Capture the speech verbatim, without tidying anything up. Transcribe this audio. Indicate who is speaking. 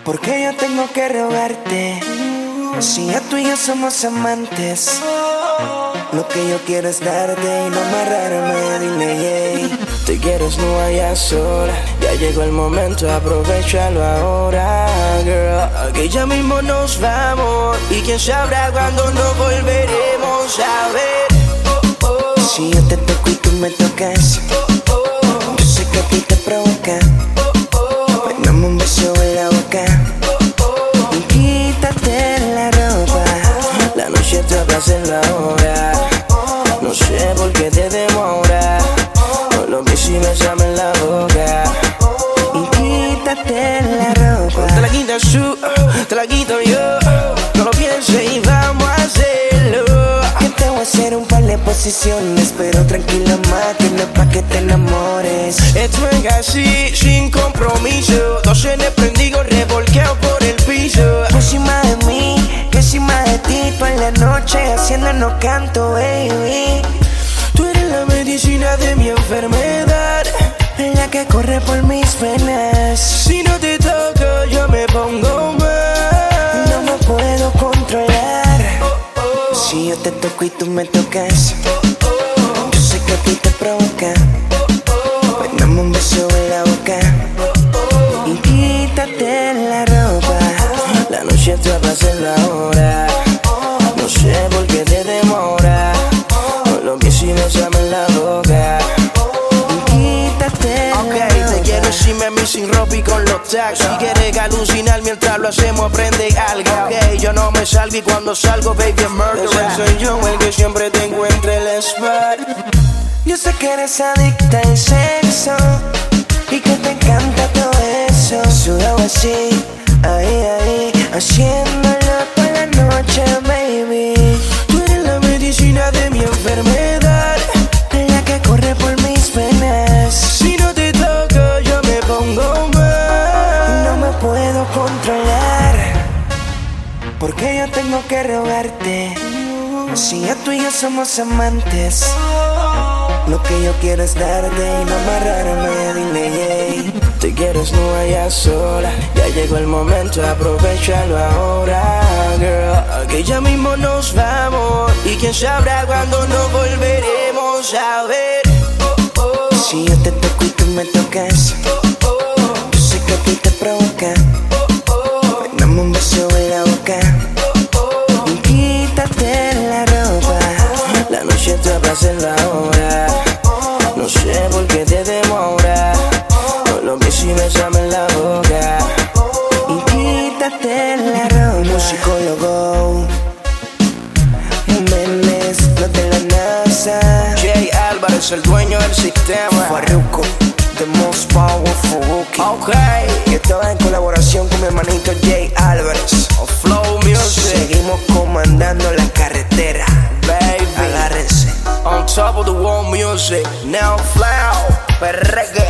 Speaker 1: Porque yo tengo que rogarte, si ya tú y yo somos amantes, lo que yo quiero es darte y no amarrarme, dile yeah. Te quieres no vayas sola, ya llegó el momento, aprovechalo ahora, girl. Que ya mismo nos vamos y quién sabrá cuándo nos volveremos a ver. Si yo te toco y tú me tocas, yo sé que a ti te provoca. Dame un beso en la boca y quítate la ropa. La noche te abraza en la hora, no sé por qué te demora. Lo que si me llama en la boca y quítate la ropa. Te la quitas tú, te la quito yo. No lo pienses y vamos a hacerlo. Que te voy a hacer un par de posiciones, pero tranquila más, que no es pa' que te enamores. Esto es así, sin compromiso. Dos cenes prendidos, revolqueados por el piso. Tú encima de mí, que encima de ti. Tú en la noche haciéndonos canto, baby. Tú eres la medicina de mi enfermedad, la que corre por mis venas. Si no te toco, yo me pongo mal. No me puedo controlar. Si yo te toco y tú me tocas, yo sé que a ti te provoca. Pues dame un beso en la boca y quítate la ropa. La noche te abraza en la hora, no sé por qué te demora. Lo que si me llama en la boca y quítate la ropa. Ok, te quiero encima de mí sin ropa y con los tags. Si quieres alucinar mientras lo hacemos, aprende algo. Ok, yo no me salgo y cuando salgo, baby, es murderer. Soy yo el que siempre te encuentre el spot. Yo sé que eres adicta al sexo y que te encanta todo eso. Sudado así, ahí, ahí, haciéndolo por la noche, baby. Tú eres la medicina de mi enfermedad, la que corre por mis venas. Si no te toco, yo me pongo mal. No me puedo controlar, porque yo tengo que rogarte, si ya tú y yo somos amantes, lo que yo quiero es darte y no amarrarme, dile yeah. Te quieres no vayas sola, ya llegó el momento, aprovechalo ahora, girl. Que ya mismo nos vamos y quién sabrá cuándo nos volveremos a ver. Si yo te toco y tú me tocas, yo sé que a ti te provoca. Dame un beso en la boca y quítate la ropa. La noche te abraza en la hora, no sé por qué te demora. Lo que si me llama en la boca y quítate la ropa. Musicólogo Méndez, no de la NASA. Jay Álvarez, el dueño del sistema. Farruko, the most powerful rookie. Okay. Y estaba en colaboración con mi hermanito Jay Álvarez. Of Flow Music. Seguimos comandando la carretera, baby. Agárrense. On top of the world music, now flow, perreque.